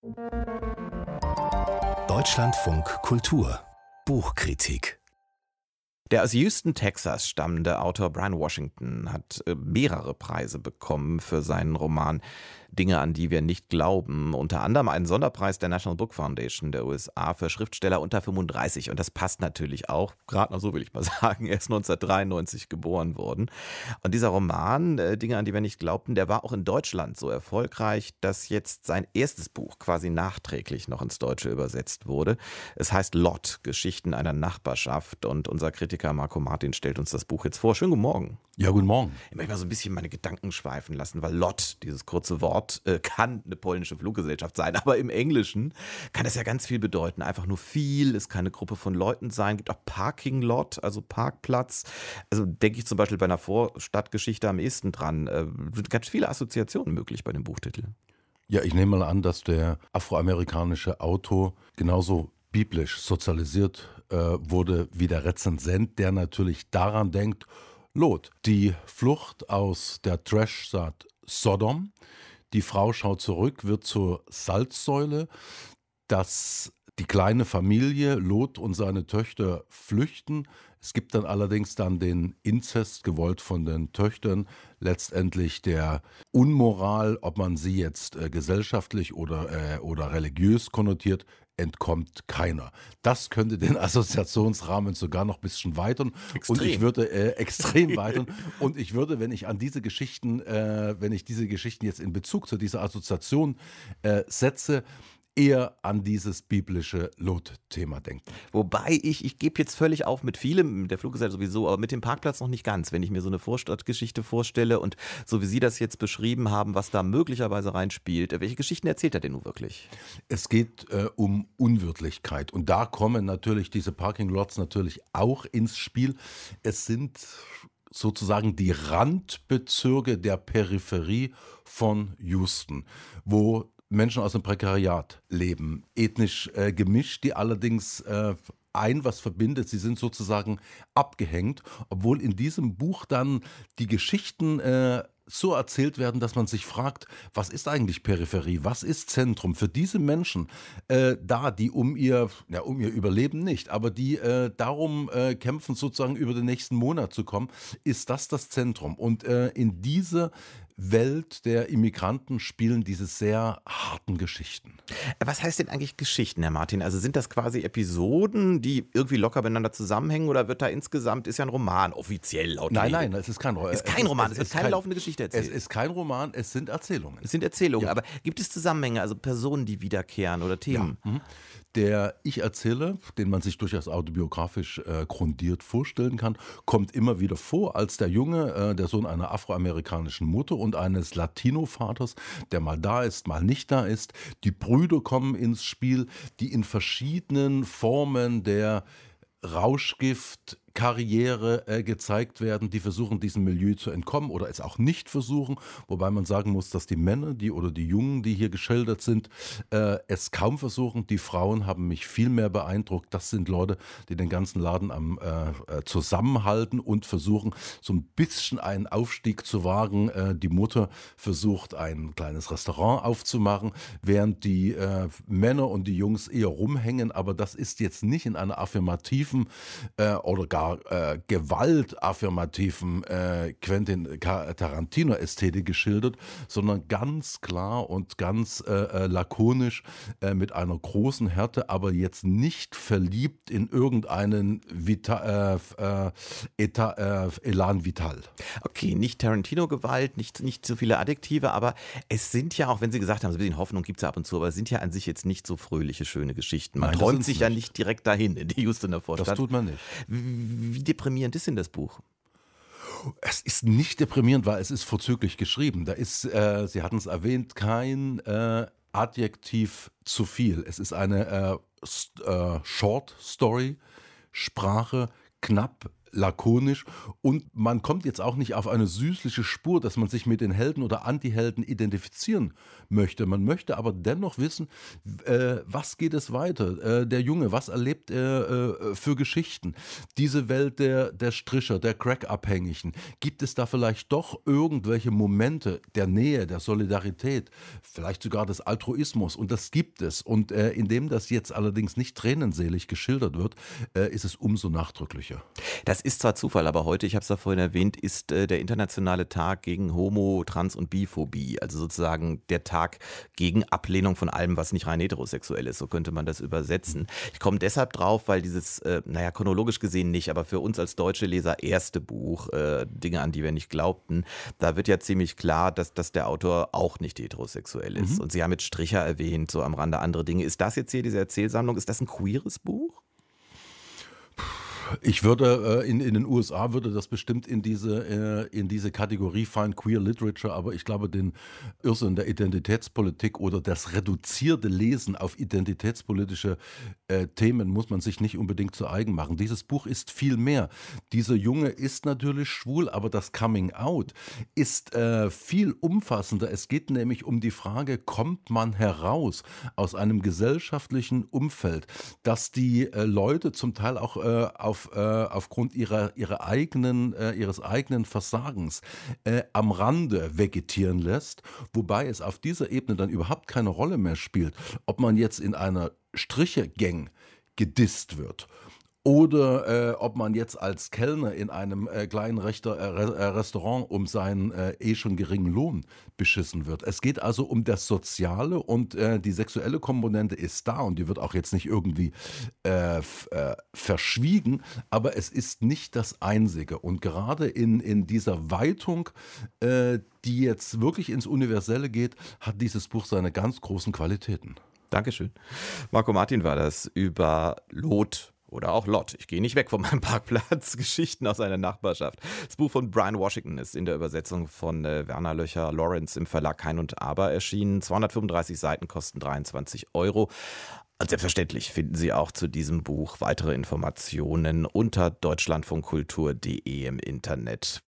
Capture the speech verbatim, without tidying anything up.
Deutschlandfunk Kultur Buchkritik. Der aus Houston, Texas stammende Autor Brian Washington hat äh, mehrere Preise bekommen für seinen Roman Dinge, an die wir nicht glauben. Unter anderem einen Sonderpreis der National Book Foundation der U S A für Schriftsteller unter fünfunddreißig. Und das passt natürlich auch, gerade noch so will ich mal sagen, er ist neunzehnhundertdreiundneunzig geboren worden. Und dieser Roman, äh, Dinge, an die wir nicht glaubten, der war auch in Deutschland so erfolgreich, dass jetzt sein erstes Buch quasi nachträglich noch ins Deutsche übersetzt wurde. Es heißt Lot, Geschichten einer Nachbarschaft. Und unser Kritiker Marco Martin stellt uns das Buch jetzt vor. Schönen guten Morgen. Ja, guten Morgen. Ich möchte mal so ein bisschen meine Gedanken schweifen lassen, weil Lot, dieses kurze Wort, äh, kann eine polnische Fluggesellschaft sein, aber im Englischen kann das ja ganz viel bedeuten. Einfach nur viel, es kann eine Gruppe von Leuten sein, gibt auch Parking Lot, also Parkplatz. Also denke ich zum Beispiel bei einer Vorstadtgeschichte am ehesten dran. Äh, sind ganz viele Assoziationen möglich bei dem Buchtitel. Ja, ich nehme mal an, dass der afroamerikanische Autor genauso biblisch sozialisiert äh, wurde wie der Rezensent, der natürlich daran denkt, Lot, die Flucht aus der Trashstadt Sodom, die Frau schaut zurück, wird zur Salzsäule, dass die kleine Familie, Lot und seine Töchter flüchten. Es gibt dann allerdings dann den Inzest, gewollt von den Töchtern, letztendlich der Unmoral, ob man sie jetzt äh, gesellschaftlich oder, äh, oder religiös konnotiert, entkommt keiner. Das könnte den Assoziationsrahmen sogar noch ein bisschen weitern. Extrem. Und ich würde äh, extrem weitern. Und ich würde, wenn ich an diese Geschichten, äh, wenn ich diese Geschichten jetzt in Bezug zu dieser Assoziation äh, setze, eher an dieses biblische Lot-Thema denken. Wobei ich, ich gebe jetzt völlig auf mit vielem, der Fluggesellschaft sowieso, aber mit dem Parkplatz noch nicht ganz. Wenn ich mir so eine Vorstadtgeschichte vorstelle und so wie Sie das jetzt beschrieben haben, was da möglicherweise reinspielt, welche Geschichten erzählt er denn nun wirklich? Es geht äh, um Unwirtlichkeit und da kommen natürlich diese Parking-Lots natürlich auch ins Spiel. Es sind sozusagen die Randbezirke der Peripherie von Houston, wo Menschen aus dem Prekariat leben, ethnisch äh, gemischt, die allerdings äh, ein, was verbindet, sie sind sozusagen abgehängt, obwohl in diesem Buch dann die Geschichten äh, so erzählt werden, dass man sich fragt, was ist eigentlich Peripherie, was ist Zentrum für diese Menschen äh, da, die um ihr, ja, um ihr Überleben nicht, aber die äh, darum äh, kämpfen, sozusagen über den nächsten Monat zu kommen, ist das das Zentrum. Und äh, in diese Welt der Immigranten spielen diese sehr harten Geschichten. Was heißt denn eigentlich Geschichten, Herr Martin? Also sind das quasi Episoden, die irgendwie locker miteinander zusammenhängen oder wird da insgesamt, ist ja ein Roman offiziell laut Nein, Regel? nein, es ist kein Roman. Es ist kein Roman, es, es wird ist keine kein, laufende Geschichte erzählt. Es ist kein Roman, es sind Erzählungen. Es sind Erzählungen, Ja. aber gibt es Zusammenhänge, also Personen, die wiederkehren oder Themen? Ja. Mhm. Der Ich-Erzähler, den man sich durchaus autobiografisch äh, grundiert vorstellen kann, kommt immer wieder vor als der Junge, äh, der Sohn einer afroamerikanischen Mutter und eines Latino-Vaters, der mal da ist, mal nicht da ist. Die Brüder kommen ins Spiel, die in verschiedenen Formen der Rauschgift-Karriere äh, gezeigt werden, die versuchen, diesem Milieu zu entkommen oder es auch nicht versuchen, wobei man sagen muss, dass die Männer, die oder die Jungen, die hier geschildert sind, äh, es kaum versuchen. Die Frauen haben mich viel mehr beeindruckt. Das sind Leute, die den ganzen Laden am äh, äh, zusammenhalten und versuchen, so ein bisschen einen Aufstieg zu wagen. Äh, die Mutter versucht, ein kleines Restaurant aufzumachen, während die äh, Männer und die Jungs eher rumhängen, aber das ist jetzt nicht in einer affirmativen äh, oder gar äh, gewaltaffirmativen äh, Quentin Tarantino-Ästhetik geschildert, sondern ganz klar und ganz äh, äh, lakonisch äh, mit einer großen Härte, aber jetzt nicht verliebt in irgendeinen Vita, äh, äh, Eta, äh, Elan Vital. Okay, nicht Tarantino-Gewalt, nicht, nicht so viele Adjektive, aber es sind ja auch, wenn Sie gesagt haben, so ein bisschen Hoffnung gibt es ja ab und zu, aber es sind ja an sich jetzt nicht so fröhliche, schöne Geschichten. Man Nein, das träumt sind's sich ja nicht. nicht direkt dahin in die Houstoner Vorstadt. Das tut man nicht. Wie, wie deprimierend ist denn das Buch? Es ist nicht deprimierend, weil es ist vorzüglich geschrieben. Da ist, äh, Sie hatten es erwähnt, kein äh, Adjektiv zu viel. Es ist eine äh, st- äh, Short Story, Sprache, knapp, lakonisch und man kommt jetzt auch nicht auf eine süßliche Spur, dass man sich mit den Helden oder Antihelden identifizieren möchte. Man möchte aber dennoch wissen, äh, was geht es weiter? Äh, der Junge, was erlebt er äh, für Geschichten? Diese Welt der, der Stricher, der Crack-Abhängigen, gibt es da vielleicht doch irgendwelche Momente der Nähe, der Solidarität, vielleicht sogar des Altruismus? Und das gibt es. Und äh, indem das jetzt allerdings nicht tränenselig geschildert wird, äh, ist es umso nachdrücklicher. Das ist zwar Zufall, aber heute, ich habe es ja vorhin erwähnt, ist äh, der internationale Tag gegen Homo-, Trans- und Biphobie. Also sozusagen der Tag gegen Ablehnung von allem, was nicht rein heterosexuell ist. So könnte man das übersetzen. Ich komme deshalb drauf, weil dieses, äh, naja, chronologisch gesehen nicht, aber für uns als deutsche Leser erste Buch, äh, Dinge, an die wir nicht glaubten, da wird ja ziemlich klar, dass, dass der Autor auch nicht heterosexuell ist. Mhm. Und Sie haben jetzt Stricher erwähnt, so am Rande andere Dinge. Ist das jetzt hier diese Erzählsammlung, ist das ein queeres Buch? Ich würde, äh, in, in den U S A würde das bestimmt in diese, äh, in diese Kategorie fallen, Queer Literature, aber ich glaube, den Irrsinn der Identitätspolitik oder das reduzierte Lesen auf identitätspolitische äh, Themen muss man sich nicht unbedingt zu eigen machen. Dieses Buch ist viel mehr. Dieser Junge ist natürlich schwul, aber das Coming Out ist äh, viel umfassender. Es geht nämlich um die Frage, kommt man heraus aus einem gesellschaftlichen Umfeld, dass die äh, Leute zum Teil auch äh, auf äh, aufgrund ihrer, ihrer eigenen, äh, ihres eigenen Versagens äh, am Rande vegetieren lässt, wobei es auf dieser Ebene dann überhaupt keine Rolle mehr spielt, ob man jetzt in einer Striche-Gang gedisst wird oder äh, ob man jetzt als Kellner in einem äh, kleinen Rechter, äh, Re- äh, Restaurant um seinen äh, eh schon geringen Lohn beschissen wird. Es geht also um das Soziale und äh, die sexuelle Komponente ist da und die wird auch jetzt nicht irgendwie äh, f- äh, verschwiegen, aber es ist nicht das Einzige. Und gerade in, in dieser Weitung, äh, die jetzt wirklich ins Universelle geht, hat dieses Buch seine ganz großen Qualitäten. Dankeschön. Marco Martin war das über Lot. Oder auch Lot. Ich gehe nicht weg von meinem Parkplatz. Geschichten aus einer Nachbarschaft. Das Buch von Brian Washington ist in der Übersetzung von äh, Werner Löcher Lawrence im Verlag Kein und Aber erschienen. zweihundertfünfunddreißig Seiten kosten dreiundzwanzig Euro. Und selbstverständlich finden Sie auch zu diesem Buch weitere Informationen unter deutschlandfunkkultur punkt de im Internet.